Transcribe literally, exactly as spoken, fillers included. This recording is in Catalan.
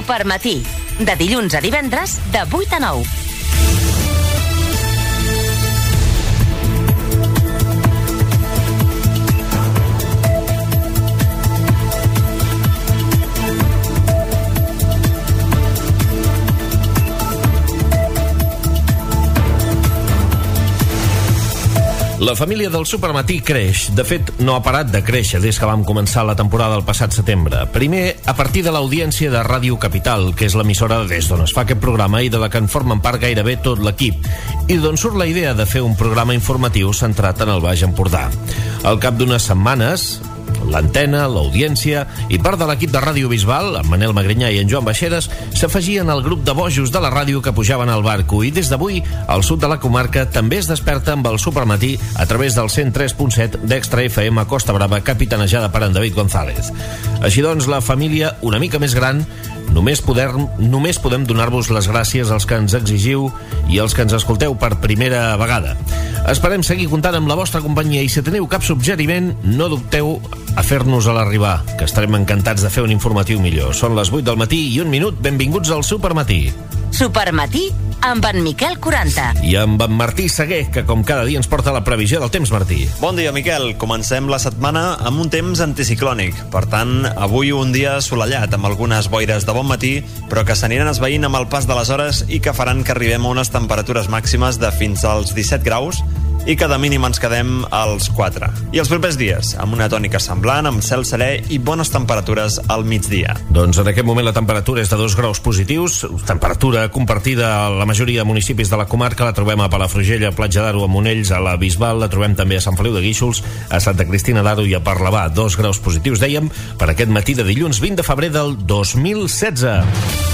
Supermatí, de dilluns a divendres, de vuit a nou. La família del Supermatí creix. De fet, no ha parat de créixer des que vam començar la temporada el passat setembre. Primer, a partir de l'audiència de Ràdio Capital, que és l'emissora des d'on es fa aquest programa i de la que en formen part gairebé tot l'equip, i d'on surt la idea de fer un programa informatiu centrat en el Baix Empordà. Al cap d'unes setmanes, l'antena, l'audiència i part de l'equip de Ràdio Bisbal, en Manel Magrinyà i en Joan Baixeres, s'afegien al grup de bojos de la ràdio que pujaven al barco, i des d'avui el sud de la comarca també es desperta amb el Supermatí a través del cent tres punt set d'Extra F M Costa Brava, capitanejada per en David González. Així doncs, la família una mica més gran. Només, poder, només podem donar-vos les gràcies als que ens exigiu i als que ens escolteu per primera vegada. Esperem seguir comptant amb la vostra companyia, i si teniu cap suggeriment, no dubteu a fer-nos-el arribar, que estarem encantats de fer un informatiu millor. Són les vuit del matí i un minut. Benvinguts al Supermatí. Supermatí amb en Miquel quaranta. I amb en Martí Seguer, que com cada dia ens porta la previsió del temps, Martí. Bon dia, Miquel. Comencem la setmana amb un temps anticiclònic. Per tant, avui un dia assolellat, amb algunes boires de bon matí, però que s'aniran esvaint amb el pas de les hores i que faran que arribem a unes temperatures màximes de fins als disset graus i que de mínim ens quedem als quatre. I els propers dies, amb una tònica semblant, amb cel serè i bones temperatures al migdia. Doncs en aquest moment la temperatura és de dos graus positius, temperatura compartida a la majoria de municipis de la comarca. La trobem a Palafrugell, a Platja d'Aro, a Monells, a la Bisbal, la trobem també a Sant Feliu de Guíxols, a Santa Cristina d'Aro i a Parlavà. Dos graus positius, dèiem, per aquest matí de dilluns vint de febrer del dos mil setze.